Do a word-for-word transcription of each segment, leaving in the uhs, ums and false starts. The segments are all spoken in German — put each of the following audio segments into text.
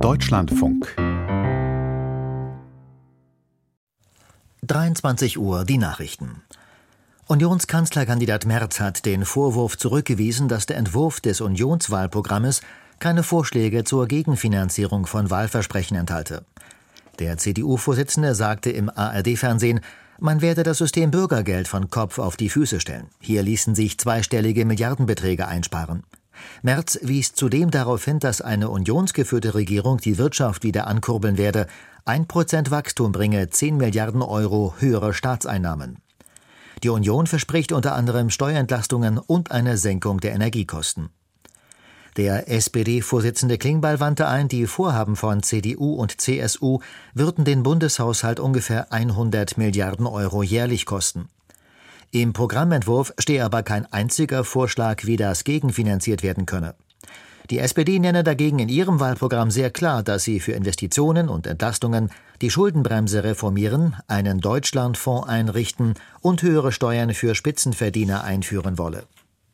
Deutschlandfunk. dreiundzwanzig Uhr, die Nachrichten. Unionskanzlerkandidat Merz hat den Vorwurf zurückgewiesen, dass der Entwurf des Unionswahlprogrammes keine Vorschläge zur Gegenfinanzierung von Wahlversprechen enthalte. Der C D U-Vorsitzende sagte im A R D-Fernsehen, man werde das System Bürgergeld von Kopf auf die Füße stellen. Hier ließen sich zweistellige Milliardenbeträge einsparen. Merz wies zudem darauf hin, dass eine unionsgeführte Regierung die Wirtschaft wieder ankurbeln werde. Ein Prozent Wachstum bringe zehn Milliarden Euro höhere Staatseinnahmen. Die Union verspricht unter anderem Steuerentlastungen und eine Senkung der Energiekosten. Der S P D-Vorsitzende Klingbeil wandte ein, die Vorhaben von C D U und C S U würden den Bundeshaushalt ungefähr hundert Milliarden Euro jährlich kosten. Im Programmentwurf stehe aber kein einziger Vorschlag, wie das gegenfinanziert werden könne. Die S P D nenne dagegen in ihrem Wahlprogramm sehr klar, dass sie für Investitionen und Entlastungen die Schuldenbremse reformieren, einen Deutschlandfonds einrichten und höhere Steuern für Spitzenverdiener einführen wolle.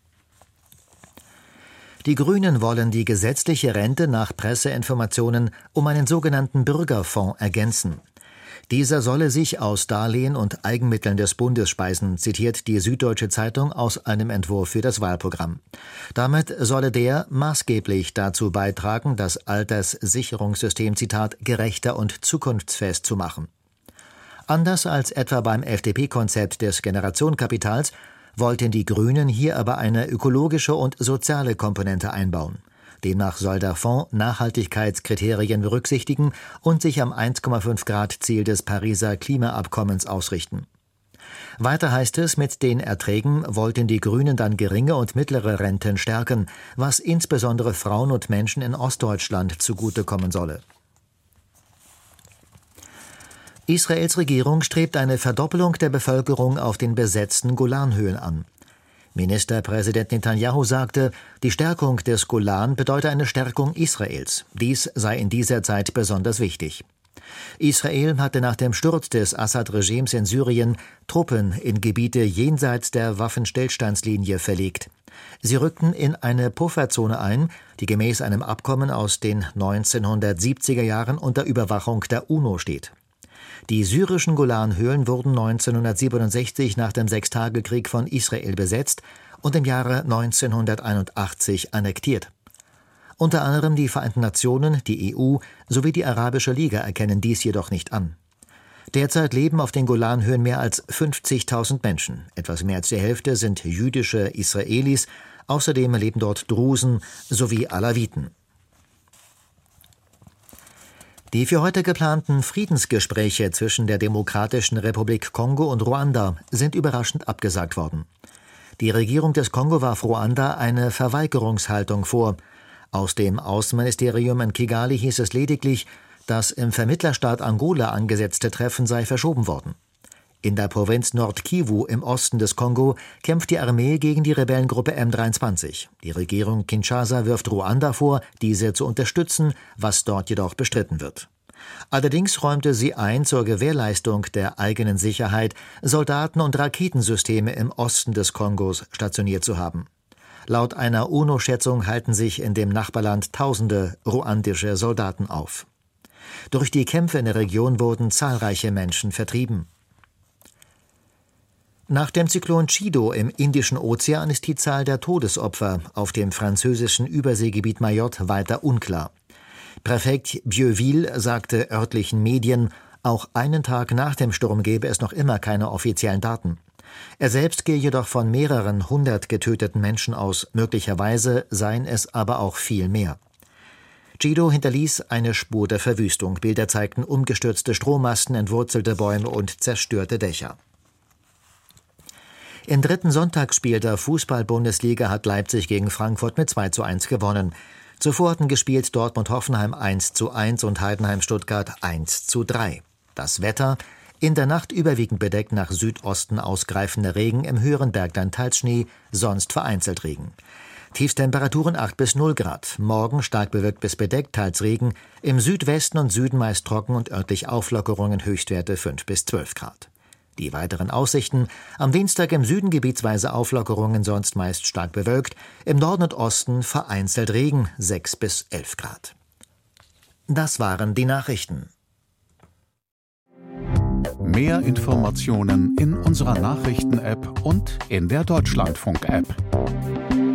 Die Grünen wollen die gesetzliche Rente nach Presseinformationen um einen sogenannten Bürgerfonds ergänzen. Dieser solle sich aus Darlehen und Eigenmitteln des Bundes speisen, zitiert die Süddeutsche Zeitung aus einem Entwurf für das Wahlprogramm. Damit solle der maßgeblich dazu beitragen, das Alterssicherungssystem, Zitat, gerechter und zukunftsfest zu machen. Anders als etwa beim F D P-Konzept des Generationenkapitals wollten die Grünen hier aber eine ökologische und soziale Komponente einbauen. Demnach soll der Fonds Nachhaltigkeitskriterien berücksichtigen und sich am eins Komma fünf Grad Ziel des Pariser Klimaabkommens ausrichten. Weiter heißt es, mit den Erträgen wollten die Grünen dann geringe und mittlere Renten stärken, was insbesondere Frauen und Menschen in Ostdeutschland zugutekommen solle. Israels Regierung strebt eine Verdoppelung der Bevölkerung auf den besetzten Golanhöhen an. Ministerpräsident Netanyahu sagte, die Stärkung des Golan bedeute eine Stärkung Israels. Dies sei in dieser Zeit besonders wichtig. Israel hatte nach dem Sturz des Assad-Regimes in Syrien Truppen in Gebiete jenseits der Waffenstillstandslinie verlegt. Sie rückten in eine Pufferzone ein, die gemäß einem Abkommen aus den neunzehnhundertsiebziger Jahren unter Überwachung der UNO steht. Die syrischen Golanhöhen wurden neunzehnhundertsiebenundsechzig nach dem Sechstagekrieg von Israel besetzt und im Jahre neunzehnhunderteinundachtzig annektiert. Unter anderem die Vereinten Nationen, die E U sowie die Arabische Liga erkennen dies jedoch nicht an. Derzeit leben auf den Golanhöhen mehr als fünfzigtausend Menschen. Etwas mehr als die Hälfte sind jüdische Israelis. Außerdem leben dort Drusen sowie Alawiten. Die für heute geplanten Friedensgespräche zwischen der Demokratischen Republik Kongo und Ruanda sind überraschend abgesagt worden. Die Regierung des Kongo warf Ruanda eine Verweigerungshaltung vor. Aus dem Außenministerium in Kigali hieß es lediglich, das im Vermittlerstaat Angola angesetzte Treffen sei verschoben worden. In der Provinz Nord-Kivu im Osten des Kongo kämpft die Armee gegen die Rebellengruppe M dreiundzwanzig. Die Regierung Kinshasa wirft Ruanda vor, diese zu unterstützen, was dort jedoch bestritten wird. Allerdings räumte sie ein, zur Gewährleistung der eigenen Sicherheit Soldaten und Raketensysteme im Osten des Kongos stationiert zu haben. Laut einer UNO-Schätzung halten sich in dem Nachbarland tausende ruandische Soldaten auf. Durch die Kämpfe in der Region wurden zahlreiche Menschen vertrieben. Nach dem Zyklon Chido im Indischen Ozean ist die Zahl der Todesopfer auf dem französischen Überseegebiet Mayotte weiter unklar. Präfekt Bieuville sagte örtlichen Medien, auch einen Tag nach dem Sturm gebe es noch immer keine offiziellen Daten. Er selbst gehe jedoch von mehreren hundert getöteten Menschen aus, möglicherweise seien es aber auch viel mehr. Chido hinterließ eine Spur der Verwüstung. Bilder zeigten umgestürzte Strommasten, entwurzelte Bäume und zerstörte Dächer. Im dritten Sonntagsspiel der Fußball-Bundesliga hat Leipzig gegen Frankfurt mit zwei zu eins gewonnen. Zuvor hatten gespielt Dortmund-Hoffenheim eins zu eins und Heidenheim-Stuttgart eins zu drei. Das Wetter: in der Nacht überwiegend bedeckt, nach Südosten ausgreifender Regen, im höheren Bergland teils Schnee, sonst vereinzelt Regen. Tiefstemperaturen acht bis null Grad. Morgen stark bewölkt bis bedeckt, teils Regen. Im Südwesten und Süden meist trocken und örtlich Auflockerungen, Höchstwerte fünf bis zwölf Grad. Die weiteren Aussichten: am Dienstag im Süden gebietsweise Auflockerungen, sonst meist stark bewölkt, im Norden und Osten vereinzelt Regen, sechs bis elf Grad. Das waren die Nachrichten. Mehr Informationen in unserer Nachrichten-App und in der Deutschlandfunk-App.